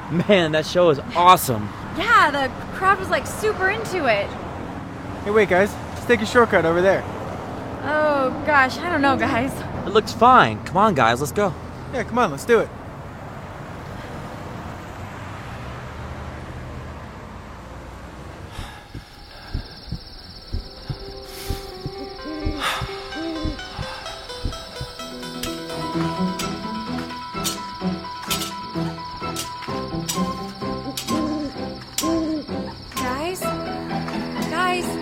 Man, that show is awesome. Yeah, the crowd was like super into it. Hey, wait, guys. Let's take a shortcut over there. Oh gosh, I don't know, guys. It looks fine. Come on, guys, let's go. Yeah, come on, let's do it. Guys.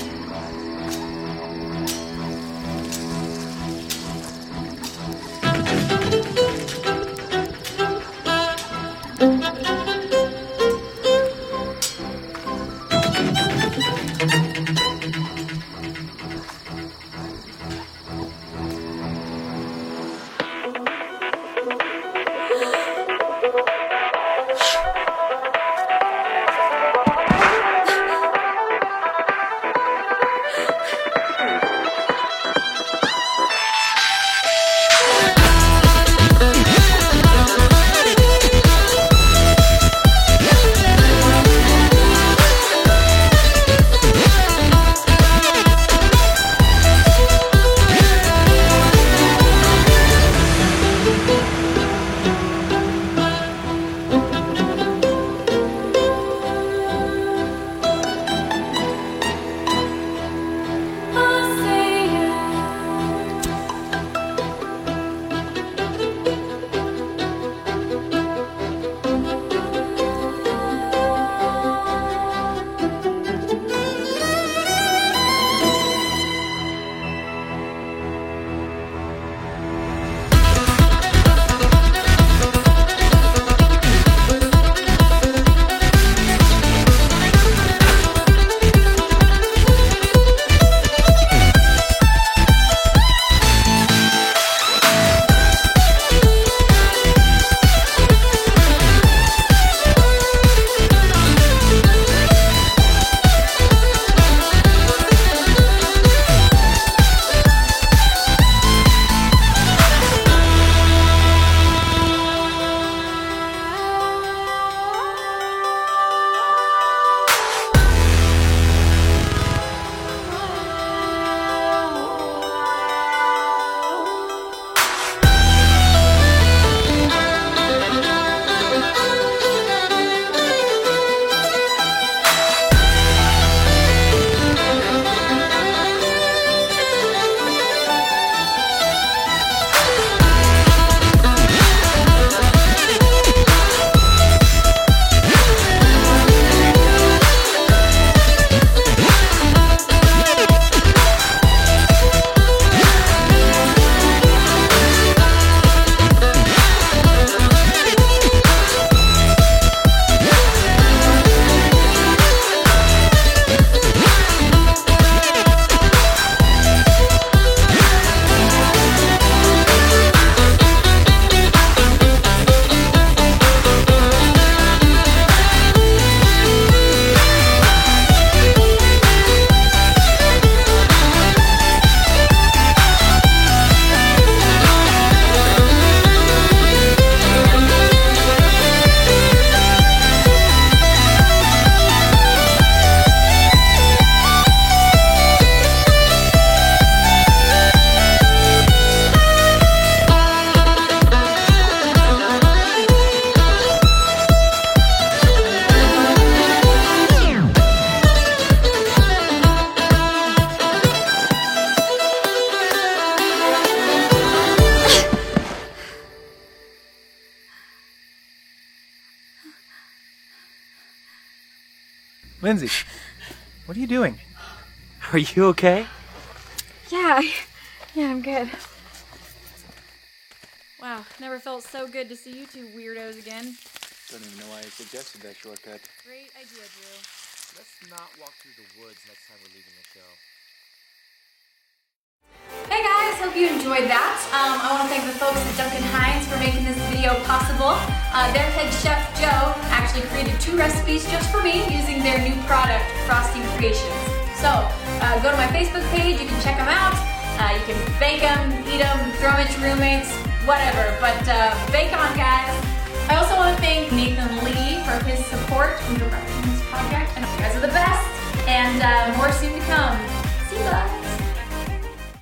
Lindsay, what are you doing? Are you okay? Yeah, I'm good. Wow, never felt so good to see you two weirdos again. Don't even know why I suggested that shortcut. Great idea, Drew. Let's not walk through the woods next time we're leaving the show. Hey guys, hope you enjoyed that. I want to thank the folks at Duncan Hines for making this video possible. Their head chef, Joe, actually created 2 recipes just for me using their new product, Frosty Creations. So, go to my Facebook page, you can check them out. You can bake them, eat them, throw them at your roommates, whatever. But bake on, guys. I also want to thank Nathan Lee from directing this project. And you guys are the best. And more soon to come. See you guys.